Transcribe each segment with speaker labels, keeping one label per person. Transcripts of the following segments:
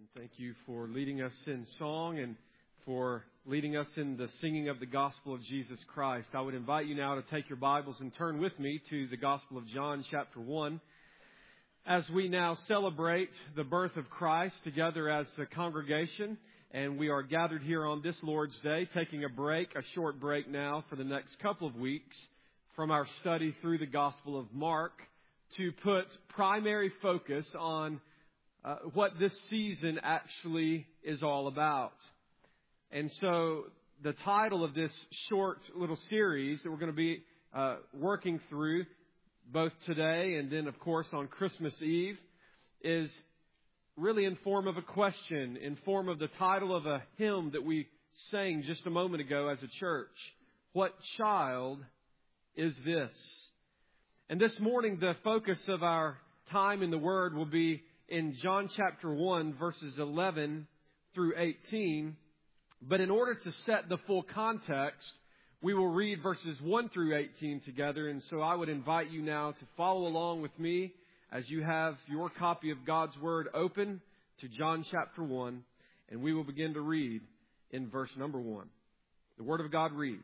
Speaker 1: Thank you for leading us in song and for leading us in the singing of the gospel of Jesus Christ. I would invite you now to take your Bibles and turn with me to the Gospel of John chapter 1. As we now celebrate the birth of Christ together as a congregation, and we are gathered here on this Lord's Day, taking a short break now for the next couple of weeks from our study through the Gospel of Mark to put primary focus on what this season actually is all about. And so the title of this short little series that we're going to be working through both today and then, of course, on Christmas Eve is really in form of a question, in form of the title of a hymn that we sang just a moment ago as a church. What child is this? And this morning, the focus of our time in the Word will be in John chapter 1, verses 11 through 18. But in order to set the full context, we will read verses 1 through 18 together. And so I would invite you now to follow along with me as you have your copy of God's Word open to John chapter 1. And we will begin to read in verse number 1. The Word of God reads,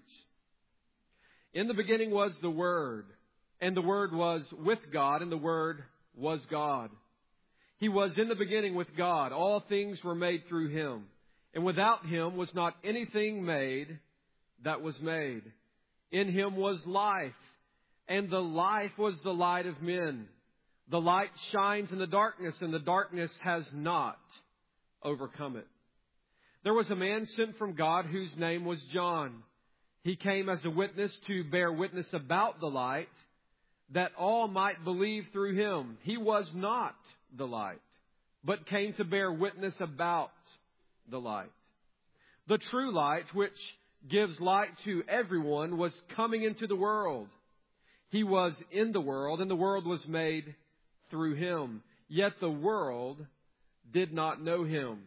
Speaker 1: "In the beginning was the Word, and the Word was with God, and the Word was God. He was in the beginning with God. All things were made through Him, and without Him was not anything made that was made. In Him was life, and the life was the light of men. The light shines in the darkness, and the darkness has not overcome it. There was a man sent from God whose name was John. He came as a witness to bear witness about the light, that all might believe through Him. He was not the light, but came to bear witness about the light. The true light, which gives light to everyone, was coming into the world. He was in the world, and the world was made through Him. Yet the world did not know Him.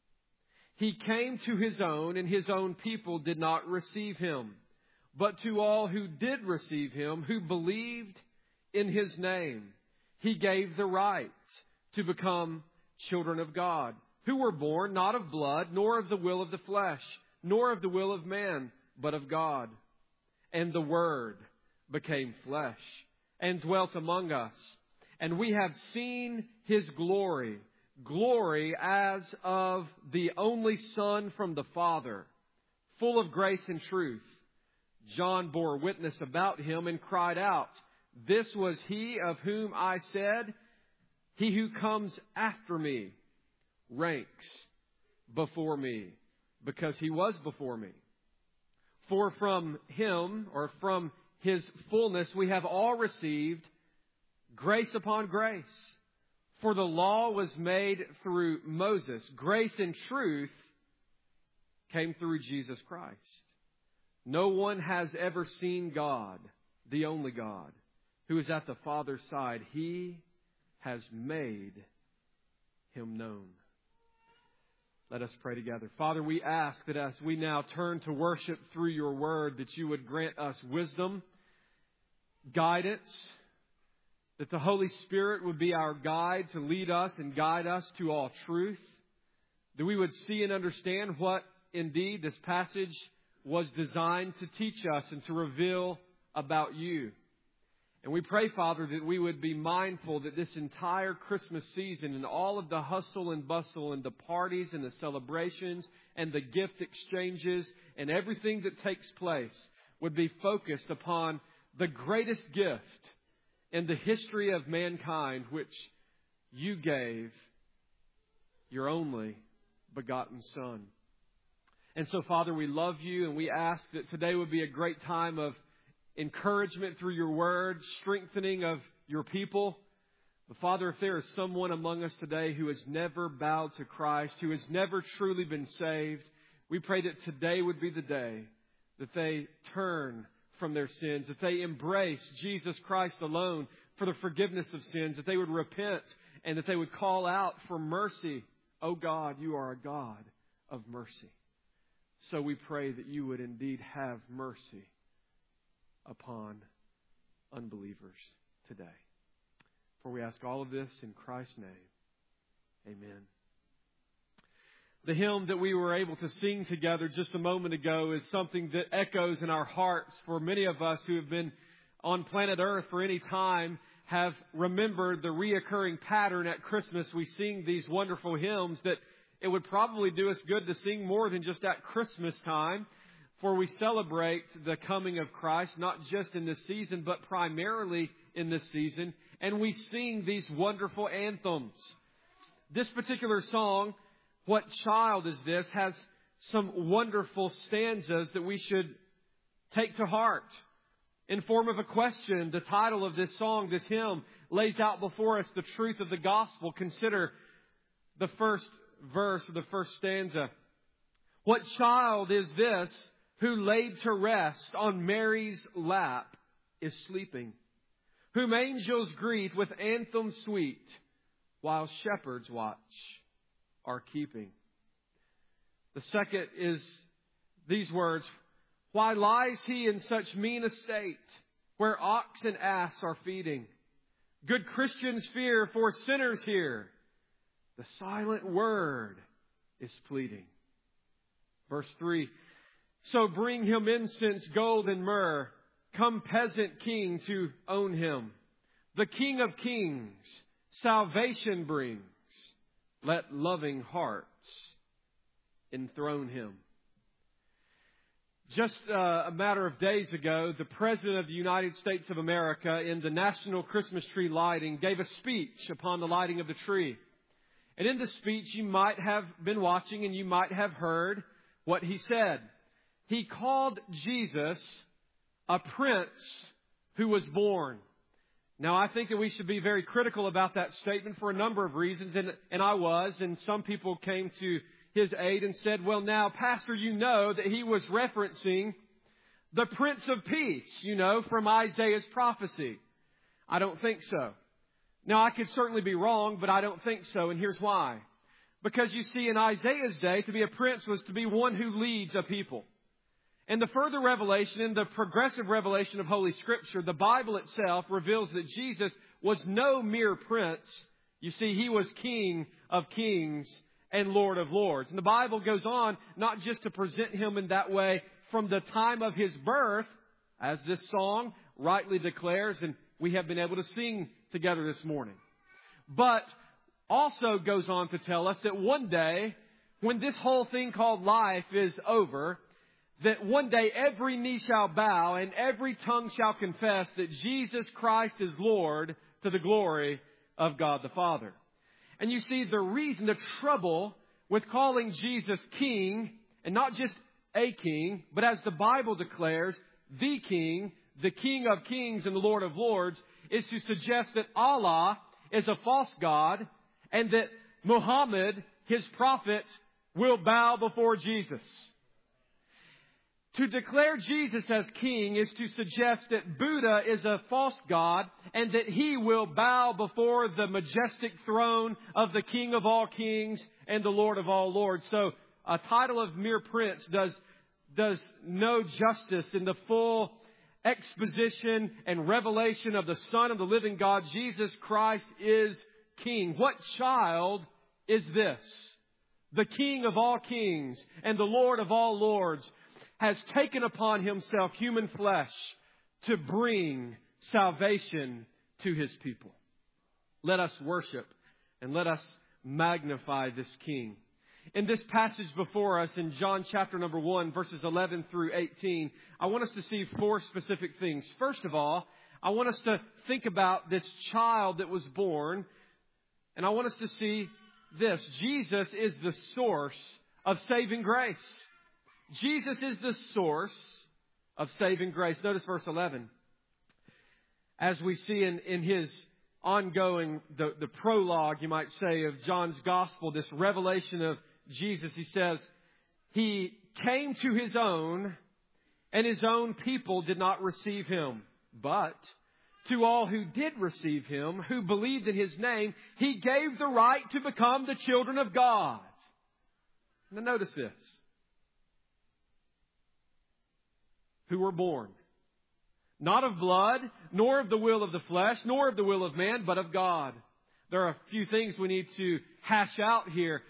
Speaker 1: He came to His own, and His own people did not receive Him. But to all who did receive Him, who believed in His name, He gave the right to become children of God, who were born not of blood, nor of the will of the flesh, nor of the will of man, but of God. And the Word became flesh and dwelt among us. And we have seen His glory, glory as of the only Son from the Father, full of grace and truth. John bore witness about Him and cried out, 'This was He of whom I said, He who comes after me ranks before me,' because He was before me. For from Him, or from His fullness, we have all received grace upon grace. For the law was made through Moses. Grace and truth came through Jesus Christ. No one has ever seen God, the only God, who is at the Father's side. He has made Him known." Let us pray together. Father, we ask that as we now turn to worship through Your Word, that You would grant us wisdom, guidance, that the Holy Spirit would be our guide to lead us and guide us to all truth, that we would see and understand what indeed this passage was designed to teach us and to reveal about You. And we pray, Father, that we would be mindful that this entire Christmas season and all of the hustle and bustle and the parties and the celebrations and the gift exchanges and everything that takes place would be focused upon the greatest gift in the history of mankind, which You gave Your only begotten Son. And so, Father, we love You, and we ask that today would be a great time of encouragement through Your Word, strengthening of Your people. But Father, if there is someone among us today who has never bowed to Christ, who has never truly been saved, we pray that today would be the day that they turn from their sins, that they embrace Jesus Christ alone for the forgiveness of sins, that they would repent and that they would call out for mercy. Oh God, You are a God of mercy. So we pray that You would indeed have mercy upon unbelievers today. For we ask all of this in Christ's name. Amen The hymn that we were able to sing together just a moment ago is something that echoes in our hearts for many of us who have been on planet Earth for any time, have remembered the reoccurring pattern at Christmas. We sing these wonderful hymns that it would probably do us good to sing more than just at Christmas time, for we celebrate the coming of Christ, not just in this season, but primarily in this season. And we sing these wonderful anthems. This particular song, What Child Is This?, has some wonderful stanzas that we should take to heart. In form of a question, the title of this song, this hymn, lays out before us the truth of the gospel. Consider the first verse of the first stanza. What child is this who laid to rest on Mary's lap is sleeping, whom angels greet with anthems sweet, while shepherds watch are keeping. The second is these words. Why lies he in such mean estate, where ox and ass are feeding? Good Christians fear, for sinners hear. The silent word is pleading. Verse 3. So bring him incense, gold, and myrrh. Come peasant king to own him. The King of kings salvation brings. Let loving hearts enthrone him. Just a matter of days ago, the President of the United States of America, in the National Christmas Tree Lighting, gave a speech upon the lighting of the tree. And in the speech, you might have been watching and you might have heard what he said. He called Jesus a prince who was born. Now, I think that we should be very critical about that statement for a number of reasons, and I was, and some people came to his aid and said, well, now, Pastor, you know that he was referencing the Prince of Peace, from Isaiah's prophecy. I don't think so. Now, I could certainly be wrong, but I don't think so, and here's why. Because you see, in Isaiah's day, to be a prince was to be one who leads a people. And the further revelation, in the progressive revelation of Holy Scripture, the Bible itself reveals that Jesus was no mere prince. You see, he was King of kings and Lord of lords. And the Bible goes on not just to present him in that way from the time of his birth, as this song rightly declares, and we have been able to sing together this morning, but also goes on to tell us that one day, when this whole thing called life is over, that one day every knee shall bow and every tongue shall confess that Jesus Christ is Lord, to the glory of God the Father. And you see, the trouble with calling Jesus King, and not just a king, but as the Bible declares, the King of kings and the Lord of lords, is to suggest that Allah is a false God and that Muhammad, his prophet, will bow before Jesus. To declare Jesus as king is to suggest that Buddha is a false god and that he will bow before the majestic throne of the King of all kings and the Lord of all lords. So a title of mere prince does no justice in the full exposition and revelation of the Son of the living God. Jesus Christ is King. What child is this? The King of all kings and the Lord of all lords has taken upon himself human flesh to bring salvation to his people. Let us worship and let us magnify this King. In this passage before us in John chapter number 1, verses 11 through 18, I want us to see four specific things. First of all, I want us to think about this child that was born, and I want us to see this. Jesus is the source of saving grace. Jesus is the source of saving grace. Notice verse 11. As we see in his ongoing, the prologue, you might say, of John's gospel, this revelation of Jesus, he says, he came to his own, and his own people did not receive him. But to all who did receive him, who believed in his name, he gave the right to become the children of God. Now notice this. Who were born, not of blood, nor of the will of the flesh, nor of the will of man, but of God. There are a few things we need to hash out here.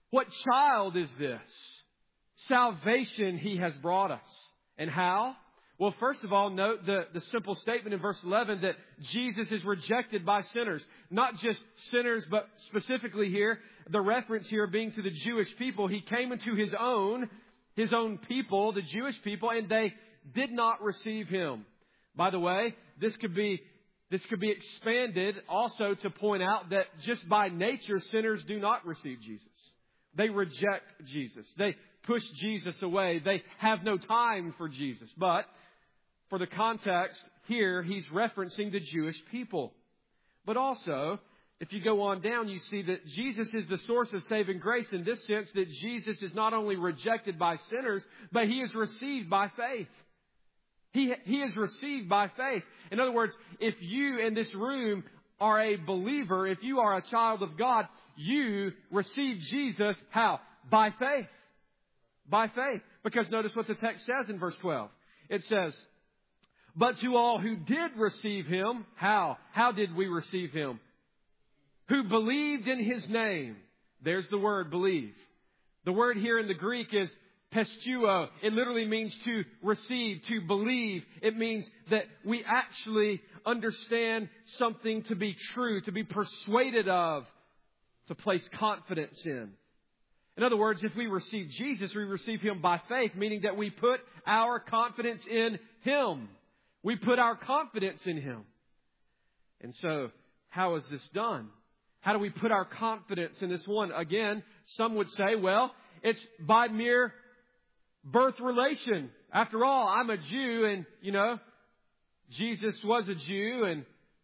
Speaker 1: What child is this? Salvation He has brought us. And how? Well, first of all, note the simple statement in verse 11 that Jesus is rejected by sinners. Not just sinners, but specifically here, the reference here being to the Jewish people. He came into His own people, the Jewish people, and they did not receive Him. By the way, this could be expanded also to point out that just by nature, sinners do not receive Jesus. They reject Jesus. They push Jesus away. They have no time for Jesus. But for the context here, He's referencing the Jewish people. But also, if you go on down, you see that Jesus is the source of saving grace in this sense that Jesus is not only rejected by sinners, but He is received by faith. He is received by faith. In other words, if you in this room are a believer, if you are a child of God, you receive Jesus how? By faith. By faith. Because notice what the text says in verse 12. It says, but to all who did receive Him, how? How did we receive Him? Who believed in His name. There's the word believe. The word here in the Greek is pistuo. It literally means to receive, to believe. It means that we actually understand something to be true, to be persuaded of, to place confidence in. In other words, if we receive Jesus, we receive Him by faith, meaning that we put our confidence in Him. We put our confidence in Him. And so, how is this done? How do we put our confidence in this one? Again, some would say, well, it's by mere birth relation. After all, I'm a Jew and, Jesus was a Jew and,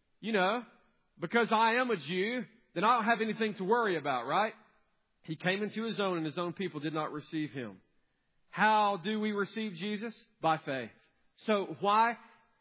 Speaker 1: because I am a Jew, then I don't have anything to worry about, right? He came into His own and His own people did not receive Him. How do we receive Jesus? By faith. So why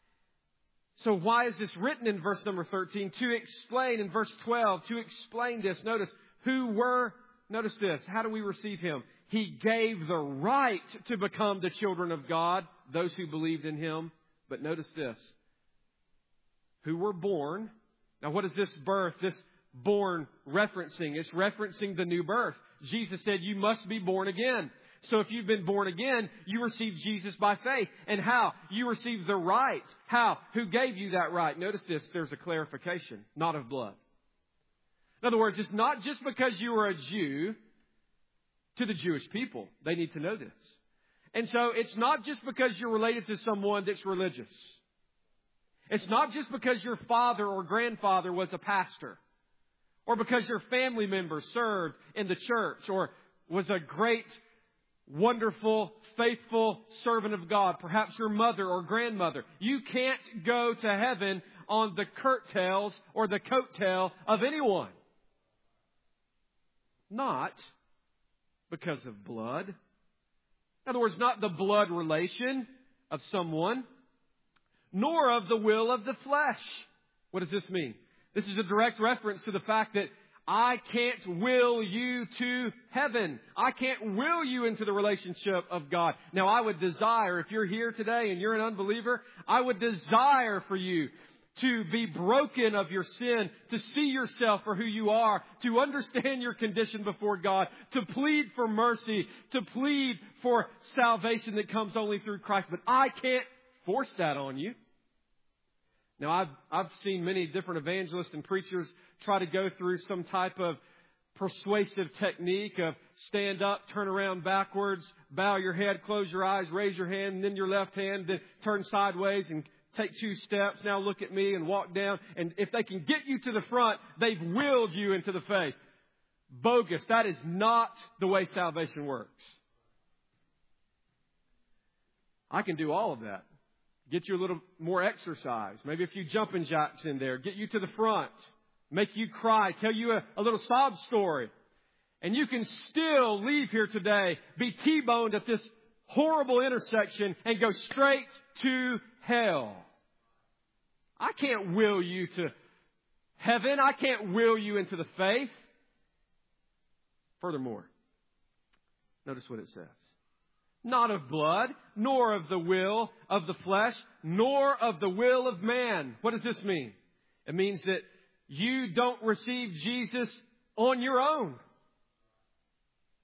Speaker 1: is this written in verse number 13? To explain in verse 12, to explain this. Notice this. How do we receive Him? He gave the right to become the children of God, those who believed in Him. But notice this. Who were born. Now what is this birth, this born referencing? It's referencing the new birth. Jesus said you must be born again. So if you've been born again, you receive Jesus by faith. And how? You receive the right. How? Who gave you that right? Notice this. There's a clarification. Not of blood. In other words, it's not just because you are a Jew to the Jewish people. They need to know this. And so it's not just because you're related to someone that's religious. It's not just because your father or grandfather was a pastor. Or because your family member served in the church or was a great, wonderful, faithful servant of God. Perhaps your mother or grandmother. You can't go to heaven on the curtails or the coattail of anyone. Not because of blood. In other words, not the blood relation of someone, nor of the will of the flesh. What does this mean? This is a direct reference to the fact that I can't will you to heaven. I can't will you into the relationship of God. Now, I would desire, if you're here today and you're an unbeliever, I would desire for you to be broken of your sin, to see yourself for who you are, to understand your condition before God, to plead for mercy, to plead for salvation that comes only through Christ. But I can't force that on you. Now, I've seen many different evangelists and preachers try to go through some type of persuasive technique of stand up, turn around backwards, bow your head, close your eyes, raise your hand, and then your left hand, then turn sideways and take 2 steps. Now look at me and walk down. And if they can get you to the front, they've willed you into the faith. Bogus. That is not the way salvation works. I can do all of that. Get you a little more exercise. Maybe a few jumping jacks in there. Get you to the front. Make you cry. Tell you a little sob story. And you can still leave here today, be T-boned at this horrible intersection and go straight to hell. I can't will you to heaven. I can't will you into the faith. Furthermore, notice what it says. Not of blood, nor of the will of the flesh, nor of the will of man. What does this mean? It means that you don't receive Jesus on your own.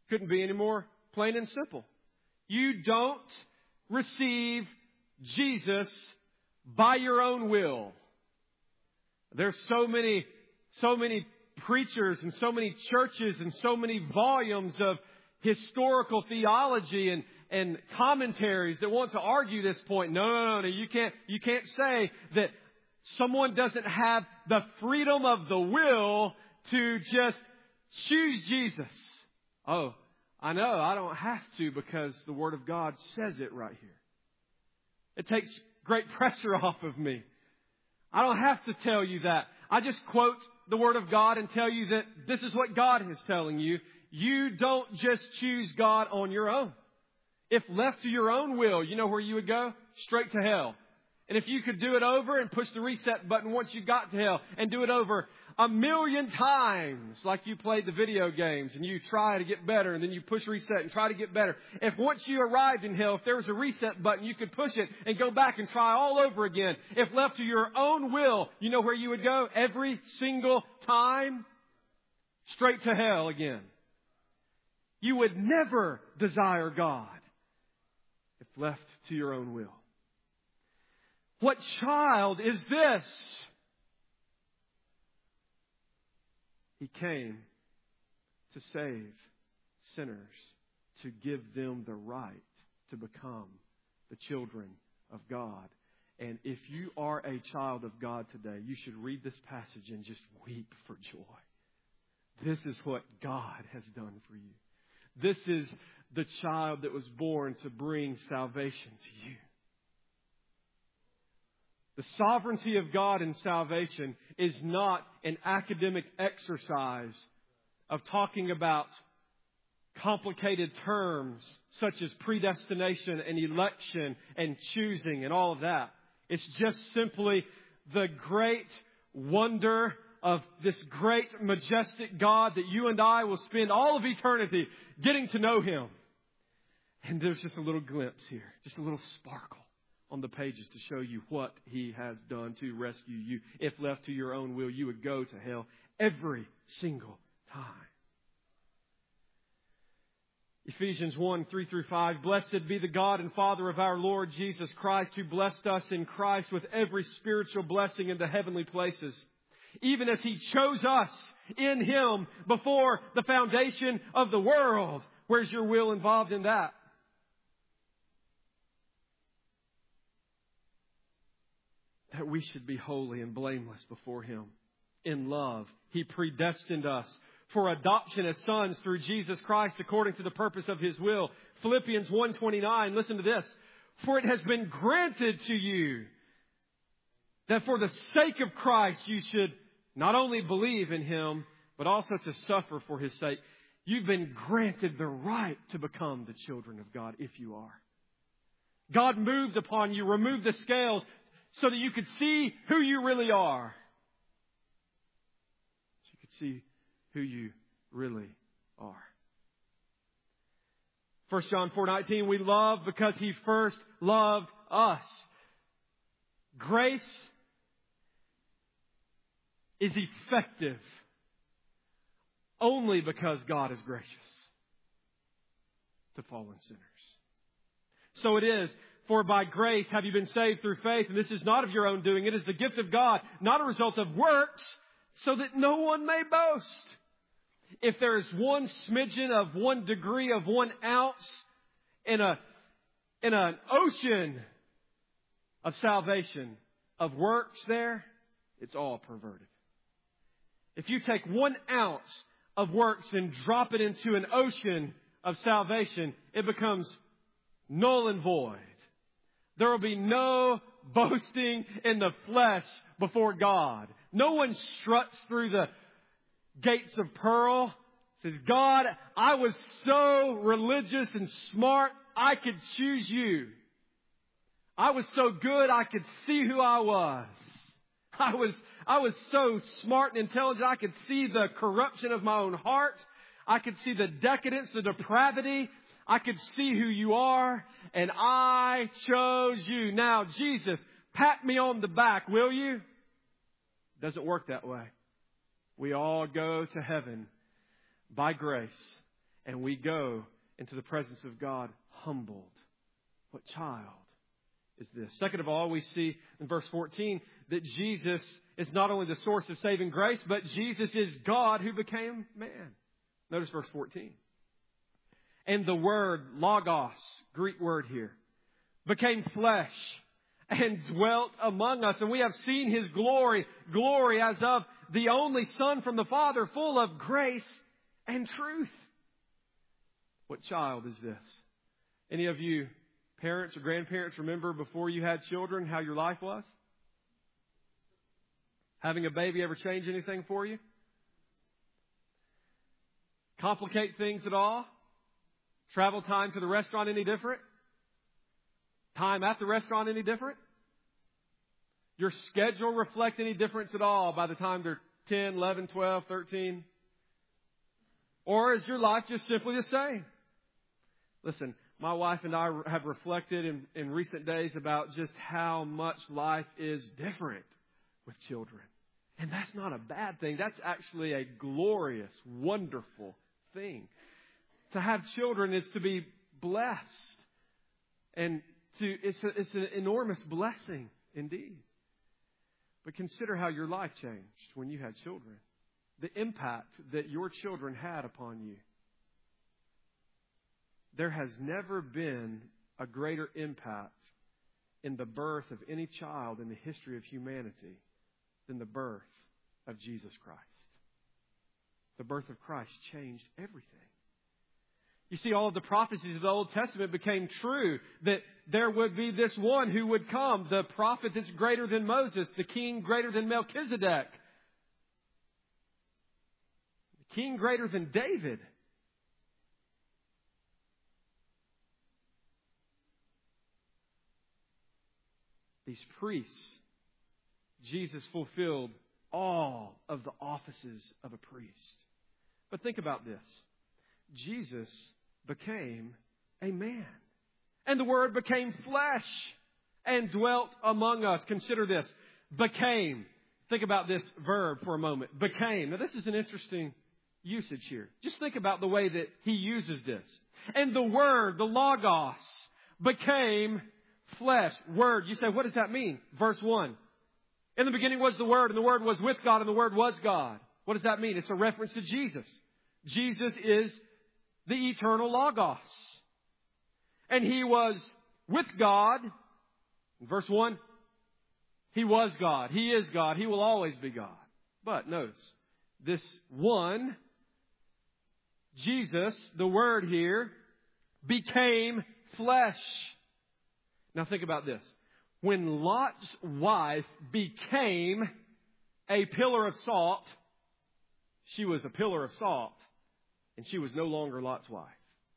Speaker 1: Couldn't be any more plain and simple. You don't receive Jesus by your own will. There's so many preachers and so many churches and so many volumes of historical theology and commentaries that want to argue this point. No. You can't say that someone doesn't have the freedom of the will to just choose Jesus. Oh, I know I don't have to because the Word of God says it right here. It takes great pressure off of me. I don't have to tell you that. I just quote the Word of God and tell you that this is what God is telling you. You don't just choose God on your own. If left to your own will, you know where you would go? Straight to hell. And if you could do it over and push the reset button once you got to hell and do it over 1,000,000 times, like you played the video games and you try to get better and then you push reset and try to get better. If once you arrived in hell, if there was a reset button, you could push it and go back and try all over again. If left to your own will, you know where you would go? Every single time? Straight to hell again. You would never desire God if left to your own will. What child is this? He came to save sinners, to give them the right to become the children of God. And if you are a child of God today, you should read this passage and just weep for joy. This is what God has done for you. This is the child that was born to bring salvation to you. The sovereignty of God in salvation is not an academic exercise of talking about complicated terms such as predestination and election and choosing and all of that. It's just simply the great wonder of this great, majestic God that you and I will spend all of eternity getting to know Him. And there's just a little glimpse here, just a little sparkle on the pages to show you what He has done to rescue you. If left to your own will, you would go to hell every single time. Ephesians 1:3-5. Blessed be the God and Father of our Lord Jesus Christ, who blessed us in Christ with every spiritual blessing in the heavenly places, even as He chose us in Him before the foundation of the world. Where's your will involved in that? That we should be holy and blameless before Him. In love, He predestined us for adoption as sons through Jesus Christ according to the purpose of His will. Philippians 1:29, listen to this. For it has been granted to you that for the sake of Christ you should not only believe in Him, but also to suffer for His sake. You've been granted the right to become the children of God if you are. God moved upon you, removed the scales, so that you could see who you really are. So you could see who you really are. 1 John 4:19, we love because He first loved us. Grace is effective only because God is gracious to fallen sinners. So it is. For by grace have you been saved through faith, and this is not of your own doing. It is the gift of God, not a result of works, so that no one may boast. If there is one smidgen of 1 degree of 1 ounce in an ocean of salvation, of works there, it's all perverted. If you take 1 ounce of works and drop it into an ocean of salvation, it becomes null and void. There will be no boasting in the flesh before God. No one struts through the gates of pearl. Says, God, I was so religious and smart, I could choose you. I was so good, I could see who I was. I was so smart and intelligent, I could see the corruption of my own heart. I could see the decadence, the depravity. I could see who you are, and I chose you. Now, Jesus, pat me on the back, will you? It doesn't work that way. We all go to heaven by grace and we go into the presence of God humbled. What child is this? Second of all, we see in verse 14 that Jesus is not only the source of saving grace, but Jesus is God who became man. Notice verse 14. And the Word, logos, Greek word here, became flesh and dwelt among us. And we have seen His glory, glory as of the only Son from the Father, full of grace and truth. What child is this? Any of you parents or grandparents remember before you had children how your life was? Having a baby ever change anything for you? Complicate things at all? Travel time to the restaurant any different? Time at the restaurant any different? Your schedule reflect any difference at all by the time they're 10, 11, 12, 13? Or is your life just simply the same? Listen, my wife and I have reflected in recent days about just how much life is different with children. And that's not a bad thing. That's actually a glorious, wonderful thing. To have children is to be blessed. And it's an enormous blessing indeed. But consider how your life changed when you had children. The impact that your children had upon you. There has never been a greater impact in the birth of any child in the history of humanity than the birth of Jesus Christ. The birth of Christ changed everything. You see, all of the prophecies of the Old Testament became true, that there would be this one who would come, the prophet that's greater than Moses, the king greater than Melchizedek, the king greater than David. These priests, Jesus fulfilled all of the offices of a priest. But think about this. Jesus became a man. And the Word became flesh and dwelt among us. Consider this. Became. Think about this verb for a moment. Became. Now this is an interesting usage here. Just think about the way that he uses this. And the Word, the logos, became flesh. Word. You say, what does that mean? Verse 1. In the beginning was the Word, and the Word was with God, and the Word was God. What does that mean? It's a reference to Jesus. Jesus is the eternal logos. And He was with God. Verse 1. He was God. He is God. He will always be God. But notice, this one, Jesus, the Word here, became flesh. Now think about this. When Lot's wife became a pillar of salt, she was a pillar of salt, and she was no longer Lot's wife.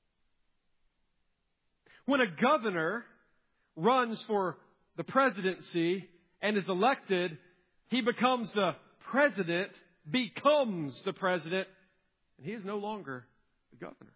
Speaker 1: When a governor runs for the presidency and is elected, he becomes the president, and he is no longer the governor.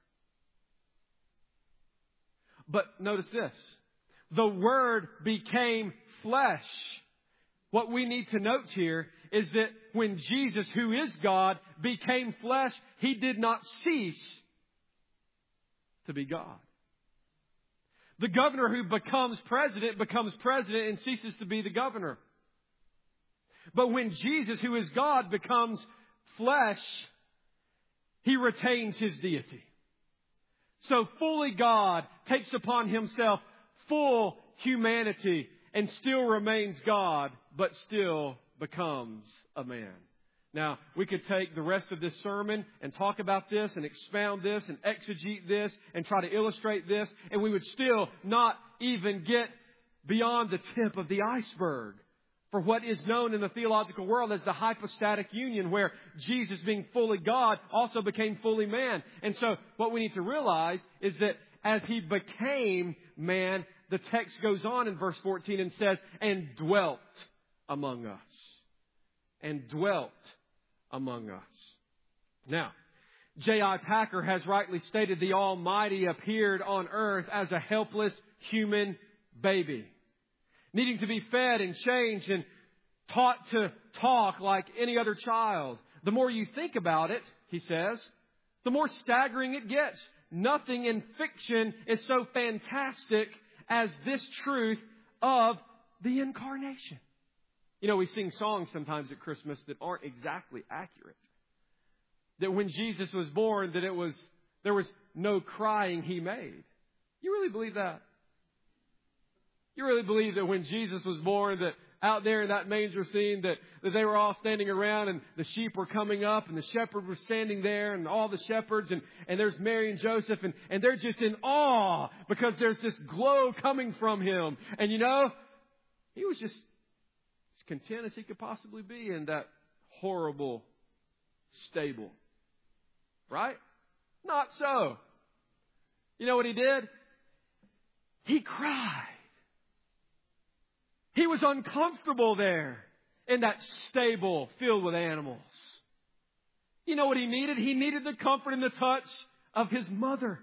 Speaker 1: But notice this. The Word became flesh. What we need to note here is that when Jesus, who is God, became flesh, He did not cease to be God. The governor who becomes president and ceases to be the governor. But when Jesus, who is God, becomes flesh, He retains His deity. So fully God takes upon Himself full humanity and still remains God, but still becomes a man. Now, we could take the rest of this sermon and talk about this and expound this and exegete this and try to illustrate this, and we would still not even get beyond the tip of the iceberg for what is known in the theological world as the hypostatic union, where Jesus, being fully God, also became fully man. And so what we need to realize is that as He became man, the text goes on in verse 14 and says, and dwelt among us. And dwelt among us. Now, J.I. Packer has rightly stated the Almighty appeared on earth as a helpless human baby, needing to be fed and changed and taught to talk like any other child. The more you think about it, he says, the more staggering it gets. Nothing in fiction is so fantastic as this truth of the incarnation. You know, we sing songs sometimes at Christmas that aren't exactly accurate. That when Jesus was born, that there was no crying He made. You really believe that? You really believe that when Jesus was born, that out there in that manger scene, that they were all standing around and the sheep were coming up and the shepherd was standing there and all the shepherds and there's Mary and Joseph and they're just in awe because there's this glow coming from Him. And you know, He was just as content as He could possibly be in that horrible stable. Right? Not so. You know what He did? He cried. He was uncomfortable there in that stable filled with animals. You know what He needed? He needed the comfort and the touch of His mother.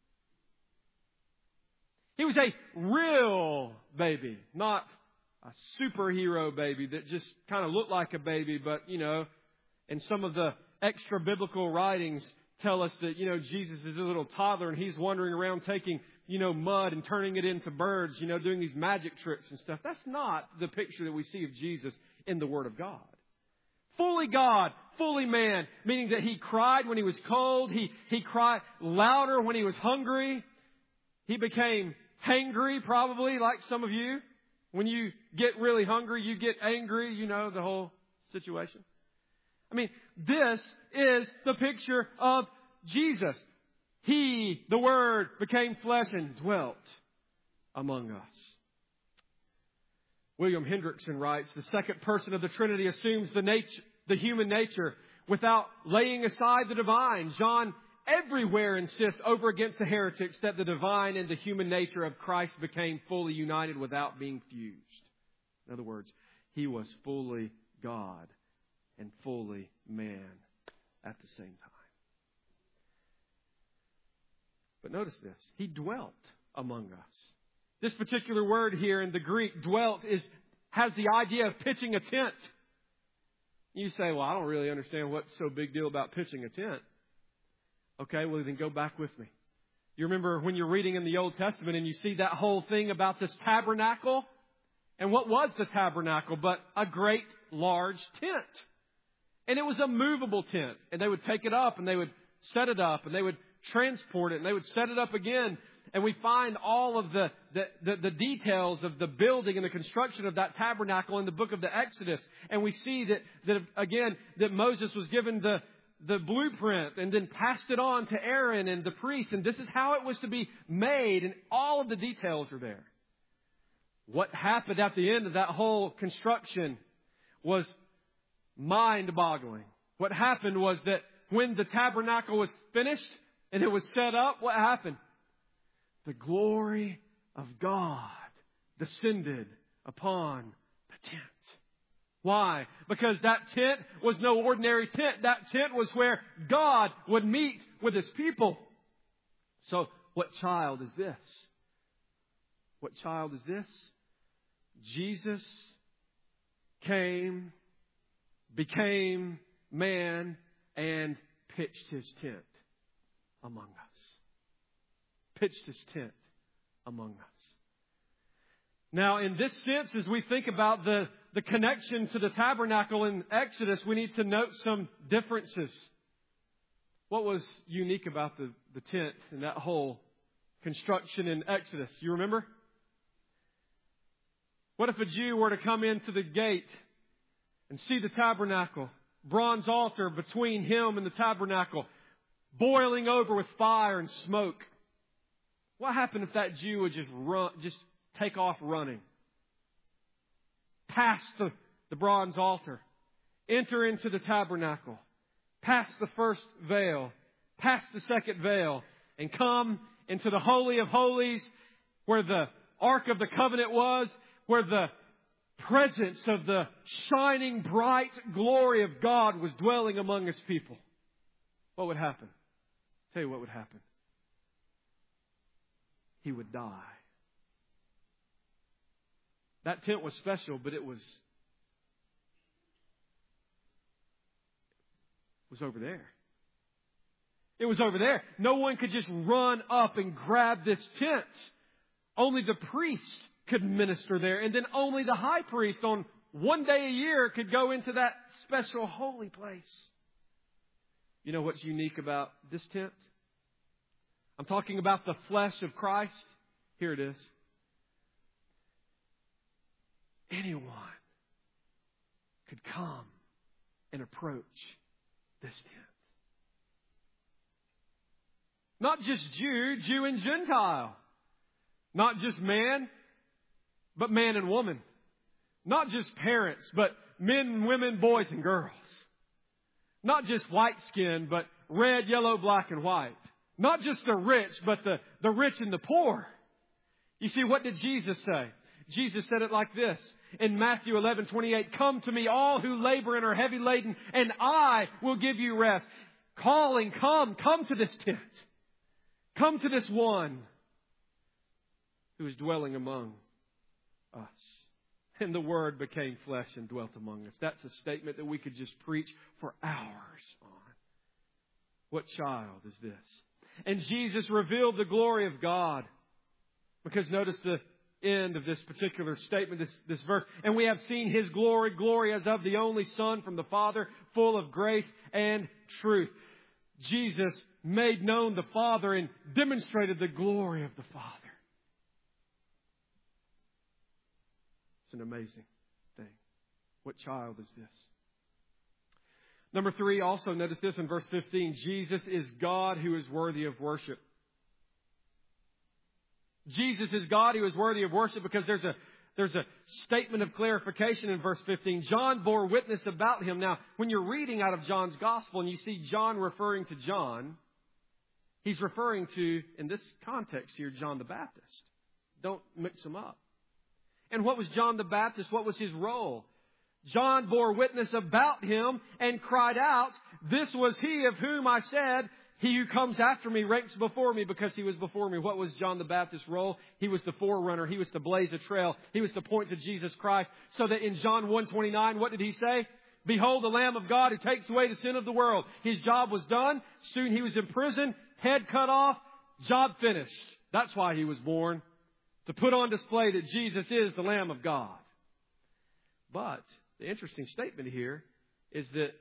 Speaker 1: He was a real baby, not a superhero baby that just kind of looked like a baby, but, you know, and some of the extra biblical writings tell us that, you know, Jesus is a little toddler and He's wandering around taking, you know, mud and turning it into birds, you know, doing these magic tricks and stuff. That's not the picture that we see of Jesus in the Word of God. Fully God, fully man, meaning that He cried when He was cold. He cried louder when He was hungry. He became hangry, probably, like some of you. When you get really hungry, you get angry, you know, the whole situation. I mean, this is the picture of Jesus. He, the Word, became flesh and dwelt among us. William Hendrickson writes, the second person of the Trinity assumes the human nature without laying aside the divine. John everywhere insists over against the heretics that the divine and the human nature of Christ became fully united without being fused. In other words, He was fully God and fully man at the same time. But notice this. He dwelt among us. This particular word here in the Greek, dwelt, has the idea of pitching a tent. You say, well, I don't really understand what's so big deal about pitching a tent. Okay, well then go back with me. You remember when you're reading in the Old Testament and you see that whole thing about this tabernacle? And what was the tabernacle but a great large tent? And it was a movable tent. And they would take it up and they would set it up and they would transport it and they would set it up again. And we find all of the details of the building and the construction of that tabernacle in the book of the Exodus. And we see that Moses was given the blueprint and then passed it on to Aaron and the priest. And this is how it was to be made. And all of the details are there. What happened at the end of that whole construction was mind-boggling. What happened was that when the tabernacle was finished and it was set up, what happened? The glory of God descended upon the tent. Why? Because that tent was no ordinary tent. That tent was where God would meet with His people. So, what child is this? What child is this? Jesus came, became man, and pitched His tent among us. Pitched His tent among us. Now, in this sense, as we think about the connection to the tabernacle in Exodus, we need to note some differences. What was unique about the tent and that whole construction in Exodus? You remember? What if a Jew were to come into the gate and see the tabernacle, bronze altar between him and the tabernacle, boiling over with fire and smoke? What happened if that Jew would just take off running? Past the bronze altar, enter into the tabernacle, past the first veil, past the second veil, and come into the Holy of Holies where the Ark of the Covenant was, where the presence of the shining bright glory of God was dwelling among His people. What would happen? I'll tell you what would happen. He would die. That tent was special, but it was over there. It was over there. No one could just run up and grab this tent. Only the priest could minister there. And then only the high priest on one day a year could go into that special holy place. You know what's unique about this tent? I'm talking about the flesh of Christ. Here it is. Anyone could come and approach this tent. Not just Jew and Gentile. Not just man, but man and woman. Not just parents, but men and women, boys and girls. Not just white skin, but red, yellow, black, and white. Not just the rich, but the rich and the poor. You see, what did Jesus say? Jesus said it like this. In Matthew 11:28, "Come to me, all who labor and are heavy laden, and I will give you rest." Calling, come to this tent. Come to this one who is dwelling among us. And the Word became flesh and dwelt among us. That's a statement that we could just preach for hours on. What child is this? And Jesus revealed the glory of God. Because notice the end of this particular statement, this verse. And we have seen His glory, glory as of the only Son from the Father, full of grace and truth. Jesus made known the Father and demonstrated the glory of the Father. It's an amazing thing. What child is this? Number 3, also notice this in verse 15. Jesus is God who is worthy of worship. Jesus is God who is worthy of worship because there's a statement of clarification in verse 15. John bore witness about Him. Now, when you're reading out of John's Gospel and you see John referring to John, he's referring to, in this context here, John the Baptist. Don't mix them up. And what was John the Baptist? What was his role? John bore witness about Him and cried out, "This was He of whom I said, He who comes after me ranks before me because He was before me." What was John the Baptist's role? He was the forerunner. He was to blaze a trail. He was to point to Jesus Christ. So that in John 1:29, what did He say? "Behold the Lamb of God who takes away the sin of the world." His job was done. Soon He was in prison, head cut off, job finished. That's why He was born. To put on display that Jesus is the Lamb of God. But the interesting statement here is that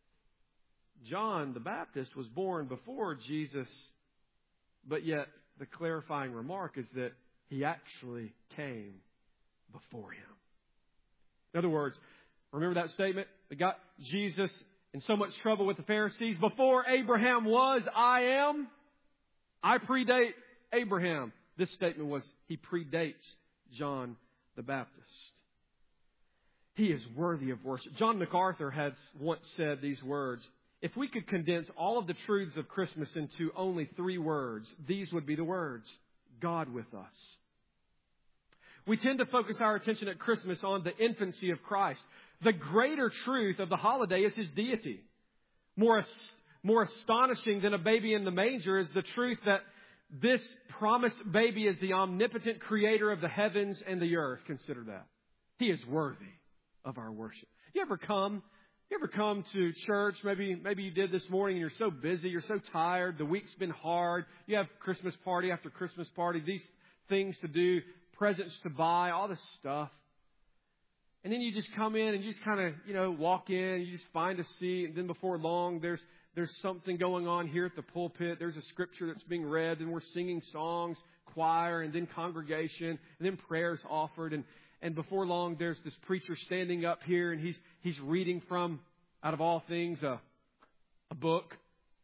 Speaker 1: John the Baptist was born before Jesus, but yet the clarifying remark is that He actually came before Him. In other words, remember that statement that got Jesus in so much trouble with the Pharisees? Before Abraham was, I am. I predate Abraham. This statement was, He predates John the Baptist. He is worthy of worship. John MacArthur had once said these words: "If we could condense all of the truths of Christmas into only 3 words, these would be the words: God with us." We tend to focus our attention at Christmas on the infancy of Christ. The greater truth of the holiday is His deity. More astonishing than a baby in the manger is the truth that this promised baby is the omnipotent creator of the heavens and the earth. Consider that. He is worthy of our worship. You ever come to church? Maybe you did this morning and you're so busy, you're so tired, the week's been hard. You have Christmas party after Christmas party, these things to do, presents to buy, all this stuff. And then you just come in and you just kind of, walk in, you just find a seat, and then before long there's something going on here at the pulpit. There's a scripture that's being read, and we're singing songs, choir, and then congregation, and then prayers offered. And before long, there's this preacher standing up here, and he's reading from, out of all things, a book.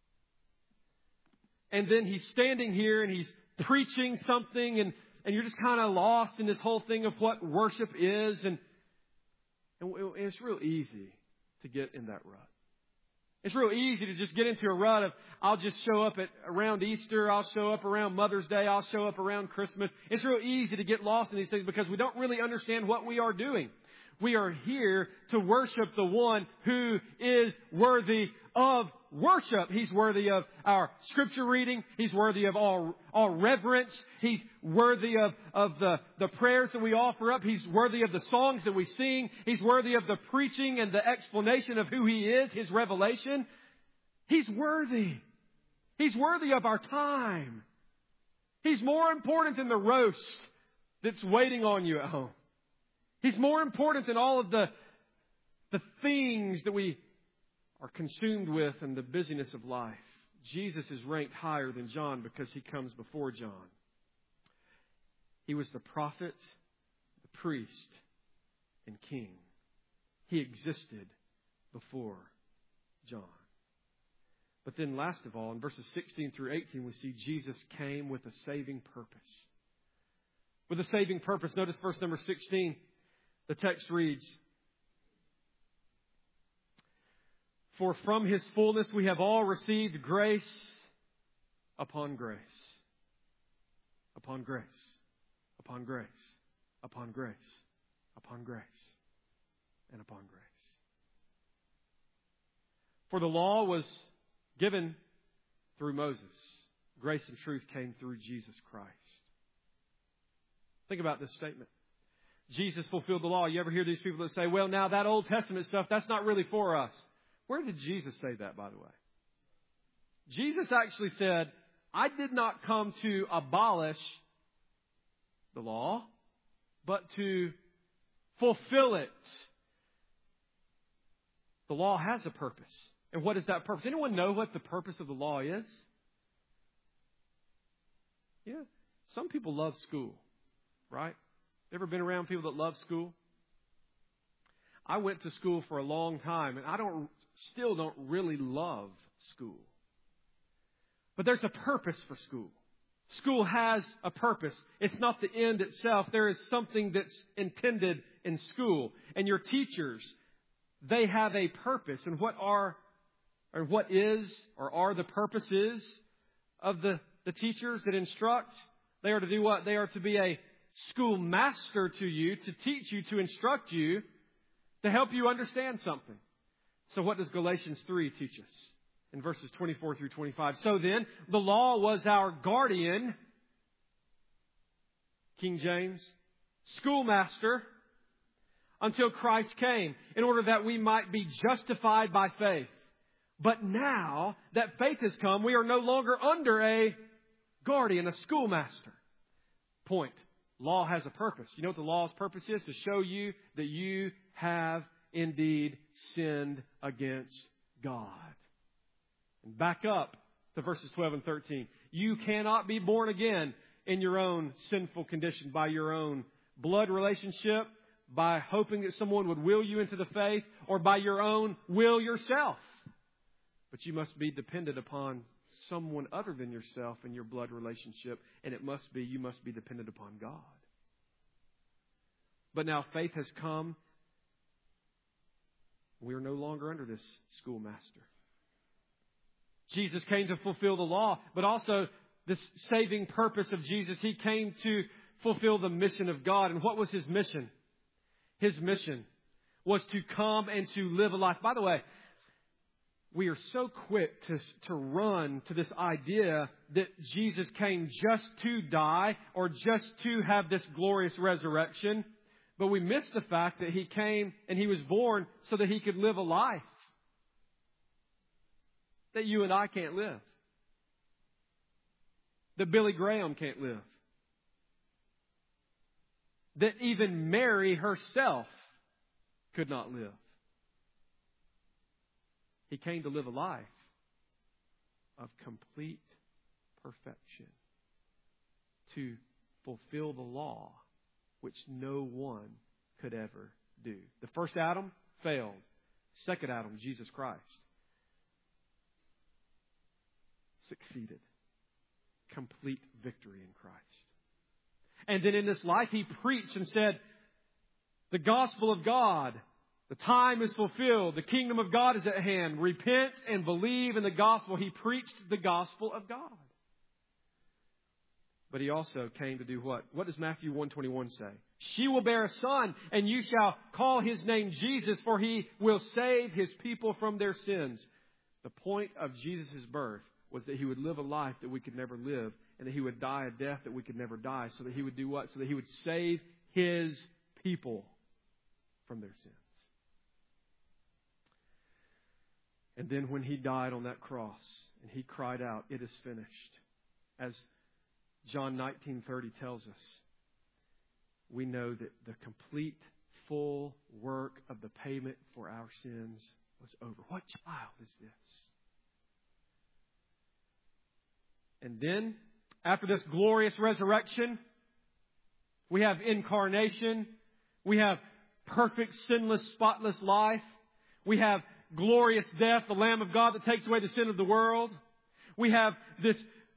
Speaker 1: And then he's standing here, and he's preaching something, and you're just kind of lost in this whole thing of what worship is. And it's real easy to get in that rut. It's real easy to just get into a rut of, I'll just show up around Easter, I'll show up around Mother's Day, I'll show up around Christmas. It's real easy to get lost in these things because we don't really understand what we are doing. We are here to worship the one who is worthy of worship. He's worthy of our scripture reading. He's worthy of all reverence. He's worthy of the prayers that we offer up. He's worthy of the songs that we sing. He's worthy of the preaching and the explanation of who He is, His revelation. He's worthy. He's worthy of our time. He's more important than the roast that's waiting on you at home. He's more important than all of the things that we are consumed with and the busyness of life. Jesus is ranked higher than John because he comes before John. He was the prophet, the priest, and king. He existed before John. But then last of all, in verses 16 through 18, we see Jesus came with a saving purpose. With a saving purpose. Notice verse number 16. The text reads, "For from His fullness we have all received grace upon grace, upon grace, upon grace, upon grace, upon grace, and upon grace." For the law was given through Moses. Grace and truth came through Jesus Christ. Think about this statement. Jesus fulfilled the law. You ever hear these people that say, well, now that Old Testament stuff, that's not really for us. Where did Jesus say that, by the way? Jesus actually said, I did not come to abolish the law, but to fulfill it. The law has a purpose. And what is that purpose? Anyone know what the purpose of the law is? Yeah. Some people love school, right? Ever been around people that love school? I went to school for a long time, and I still don't really love school. But there's a purpose for school. School has a purpose. It's not the end itself. There is something that's intended in school. And your teachers, they have a purpose. And what are the purposes of the teachers that instruct? They are to do what? They are to be a schoolmaster to you, to teach you, to instruct you, to help you understand something. So what does Galatians 3 teach us? In verses 24 through 25. So then, the law was our guardian, King James, schoolmaster, until Christ came, in order that we might be justified by faith. But now that faith has come, we are no longer under a guardian, a schoolmaster. Point. Law has a purpose. You know what the law's purpose is? To show you that you have indeed sinned against God. And back up to verses 12 and 13. You cannot be born again in your own sinful condition by your own blood relationship, by hoping that someone would will you into the faith, or by your own will yourself. But you must be dependent upon someone other than yourself in your blood relationship, and you must be dependent upon God. But now faith has come. We are no longer under this schoolmaster. Jesus came to fulfill the law, but also this saving purpose of Jesus. He came to fulfill the mission of God. And what was His mission? His mission was to come and to live a life. By the way, we are so quick to run to this idea that Jesus came just to die or just to have this glorious resurrection. But we miss the fact that He came and He was born so that He could live a life that you and I can't live. That Billy Graham can't live. That even Mary herself could not live. He came to live a life of complete perfection. To fulfill the law, which no one could ever do. The first Adam failed. Second Adam, Jesus Christ, succeeded. Complete victory in Christ. And then in this life, He preached and said, the gospel of God, the time is fulfilled. The kingdom of God is at hand. Repent and believe in the gospel. He preached the gospel of God. But He also came to do what? What does Matthew 1:21 say? She will bear a son, and you shall call His name Jesus, for He will save His people from their sins. The point of Jesus' birth was that He would live a life that we could never live, and that He would die a death that we could never die, so that He would do what? So that He would save His people from their sins. And then when He died on that cross And He cried out, "It is finished." As John 19:30 tells us, we know that the complete, full work of the payment for our sins was over. What child is this? And then, after this glorious resurrection, we have incarnation. We have perfect, sinless, spotless life. We have glorious death, the Lamb of God that takes away the sin of the world. We have this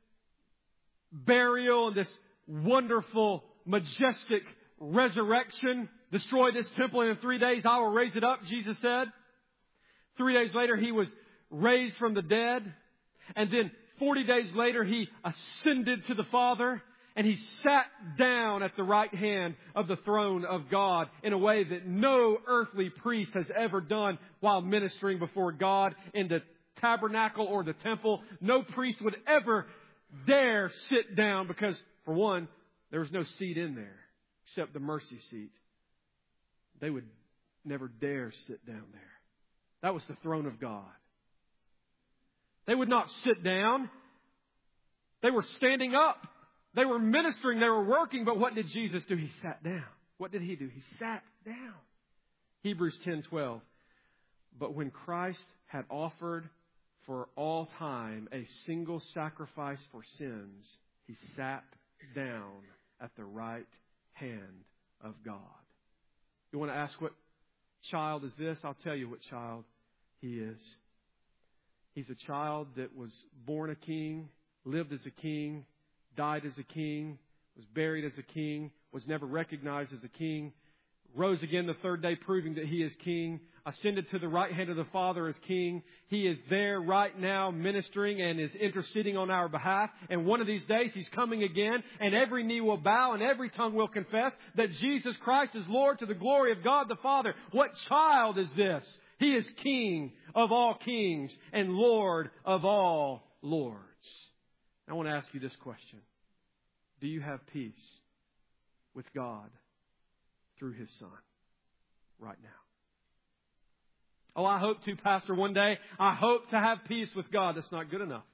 Speaker 1: burial and this wonderful, majestic resurrection. Destroy this temple, and in 3 days I will raise it up, Jesus said. 3 days later, He was raised from the dead. And then 40 days later, He ascended to the Father. And He sat down at the right hand of the throne of God in a way that no earthly priest has ever done while ministering before God in the tabernacle or the temple. No priest would ever dare sit down because, for one, there was no seat in there except the mercy seat. They would never dare sit down there. That was the throne of God. They would not sit down. They were standing up. They were ministering. They were working. But what did Jesus do? He sat down. What did He do? He sat down. Hebrews 10:12. But when Christ had offered for all time a single sacrifice for sins, He sat down at the right hand of God. You want to ask what child is this? I'll tell you what child he is. He's a child that was born a king, lived as a king, died as a king, was buried as a king, was never recognized as a king, rose again the third day proving that He is king, ascended to the right hand of the Father as king. He is there right now ministering and is interceding on our behalf. And one of these days He's coming again, and every knee will bow and every tongue will confess that Jesus Christ is Lord to the glory of God the Father. What child is this? He is King of all kings and Lord of all lords. I want to ask you this question. Do you have peace with God through His Son right now? Oh, I hope to, Pastor, one day. I hope to have peace with God. That's not good enough.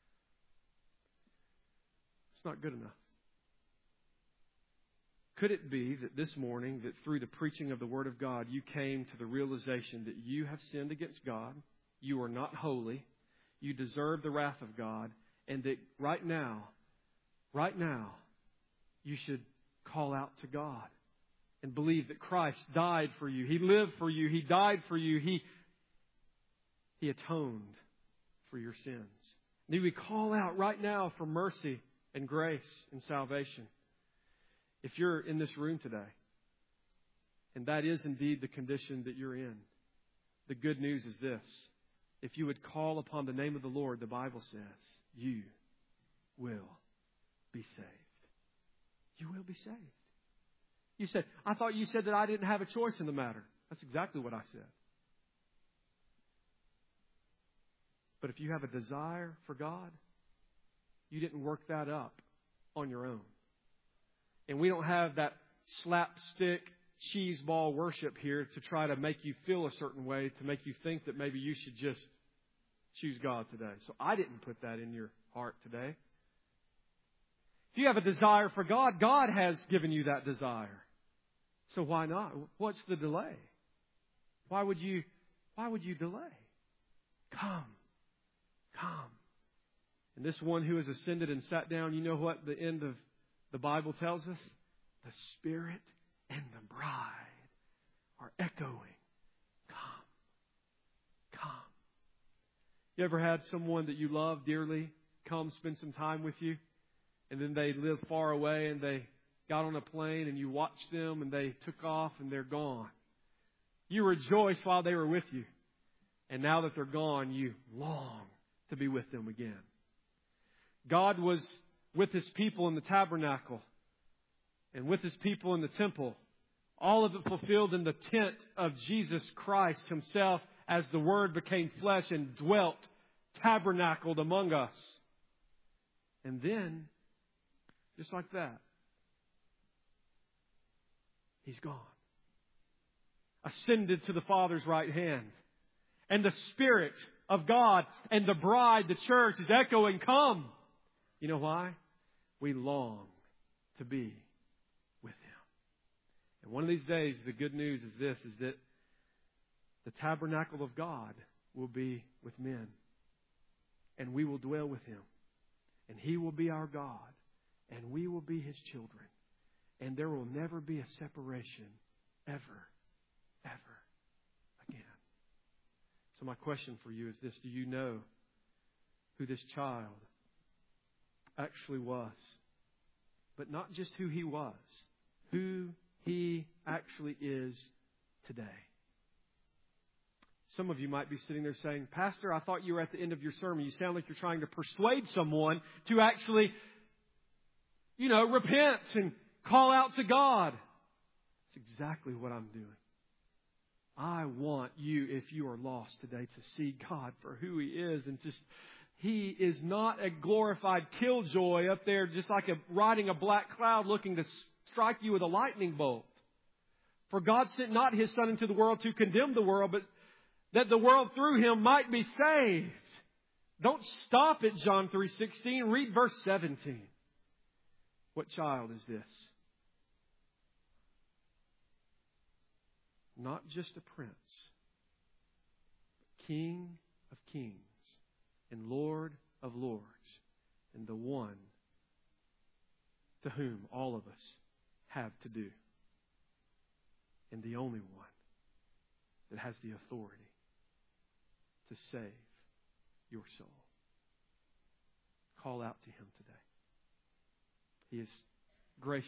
Speaker 1: It's not good enough. Could it be that this morning, that through the preaching of the Word of God, you came to the realization that you have sinned against God, you are not holy, you deserve the wrath of God, and that right now, you should call out to God and believe that Christ died for you. He lived for you. He died for you. He atoned for your sins. May we call out right now for mercy and grace and salvation. If you're in this room today, and that is indeed the condition that you're in, the good news is this. If you would call upon the name of the Lord, the Bible says, you will be saved. You will be saved. You said, I thought you said that I didn't have a choice in the matter. That's exactly what I said. But if you have a desire for God, you didn't work that up on your own. And we don't have that slapstick cheese ball worship here to try to make you feel a certain way, to make you think that maybe you should just choose God today. So I didn't put that in your heart today. If you have a desire for God, God has given you that desire. So why not? What's the delay? Why would you delay? Come. And this one who has ascended and sat down, you know what the end of the Bible tells us? The Spirit and the bride are echoing. Come. You ever had someone that you love dearly come spend some time with you, and then they live far away and they got on a plane and you watched them and they took off and they're gone? You rejoiced while they were with you. And now that they're gone, you long to be with them again. God was with His people in the tabernacle and with His people in the temple. All of it fulfilled in the tent of Jesus Christ Himself as the Word became flesh and dwelt, tabernacled among us. And then, just like that, He's gone. Ascended to the Father's right hand. And the Spirit of God. And the bride, the church, is echoing, come. You know why? We long to be with Him. And one of these days, the good news is this, is that the tabernacle of God will be with men. And we will dwell with Him. And He will be our God. And we will be His children. And there will never be a separation ever again. So my question for you is this. Do you know who this child actually was? But not just who he was. Who he actually is today. Some of you might be sitting there saying, Pastor, I thought you were at the end of your sermon. You sound like you're trying to persuade someone to actually, repent and call out to God. That's exactly what I'm doing. I want you, if you are lost today, to see God for who He is. And He is not a glorified killjoy up there just like riding a black cloud looking to strike you with a lightning bolt. For God sent not His Son into the world to condemn the world, but that the world through Him might be saved. Don't stop at John 3:16. Read verse 17. What child is this? Not just a prince, but King of kings and Lord of lords, and the one to whom all of us have to do, and the only one that has the authority to save your soul. Call out to Him today. He is gracious,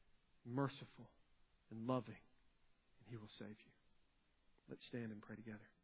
Speaker 1: merciful, and loving. He will save you. Let's stand and pray together.